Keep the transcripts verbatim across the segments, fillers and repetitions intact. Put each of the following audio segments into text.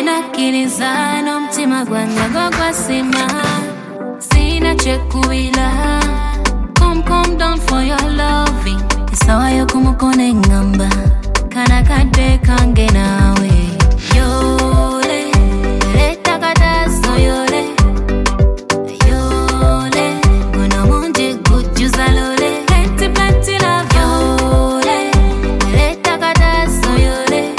Nakiriza n'omutima gwange gwagwasima sina kyekubira. Come come down for your loving. Isawa yo kumukone ngamba kana kadde kange nawe. Yole leta kataso yole yole guna munje kujuza lole. Plenty plenty love yole leta kataso yole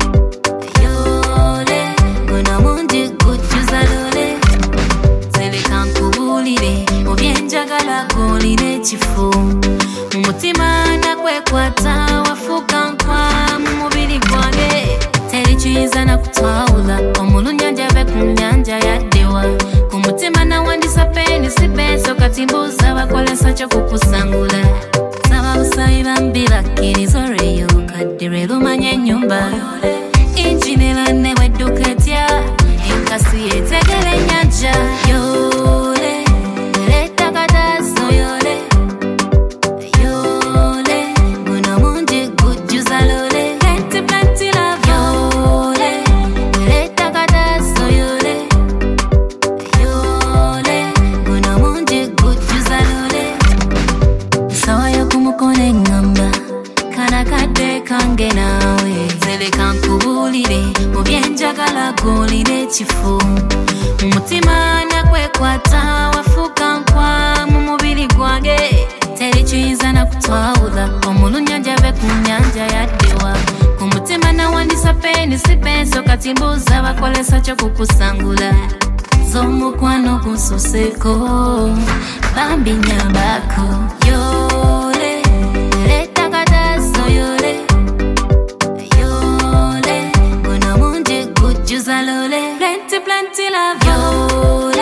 yole guna munje kujuza lole. Zele kankubulire obyenjagala golire chifu mumutima nakwekwata wafuka nkwa mumubiri gwange. Teri chiza nakutwawula omulunya njave ku nyanja yaddewa. Ku mutima nawandisa peni sipenso kati mbuuza bakolesa kyo kukusangula. Saba busabi bambi bakkiriza olweyo kadde lumanya ennyumba. Injinera ne wedduka etya enkasi yetegera ennyanja. Yole leta kataso yole yole guna munje kujuza lole. Plenty plenty love yole leta kataso yole yole guna munje kujuza lole. Sawa yo kumukone ngamba kana kadde kange nawe. Zele kankubulire obyenjagala golire chifu mumutima nakwekwata wafuka nkwa mumubiri gwange. Teri chiza nakutwawula omulunya njave ku nyanja yaddewa. Ku mutima nawandisa peni sipenso kati mbuuza bakolesa kyo kukusangula. Z'omukwano gunsuseko bambi nyambako. Yole leta kataso yole yole guna munje kujuza lole. Plenty plenty love yole